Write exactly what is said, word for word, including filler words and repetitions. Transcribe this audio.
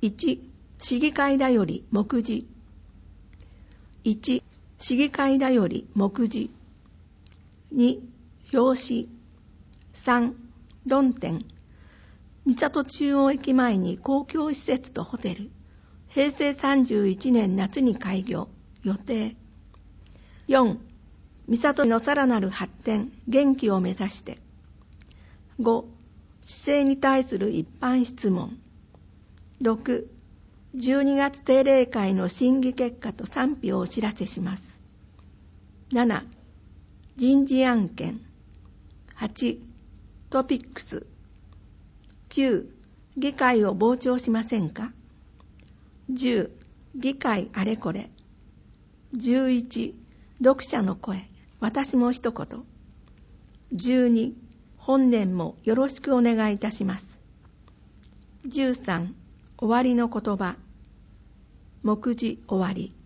いち、市議会だより目次。いち、市議会だより目次。に、表紙。さん、論点。三郷中央駅前に公共施設とホテル。へいせいさんじゅういちねん夏に開業。予定。よん、三郷のさらなる発展、元気を目指して。ご、市政に対する一般質問。ろく、じゅうにがつ定例会の審議結果と賛否をお知らせします。なな、人事案件。はち、トピックス。きゅう、議会を傍聴しませんか。じゅう、議会あれこれ。じゅういち、読者の声、私も一言。じゅうに、本年もよろしくお願いいたします。じゅうさん、終わりの言葉。目次終わり。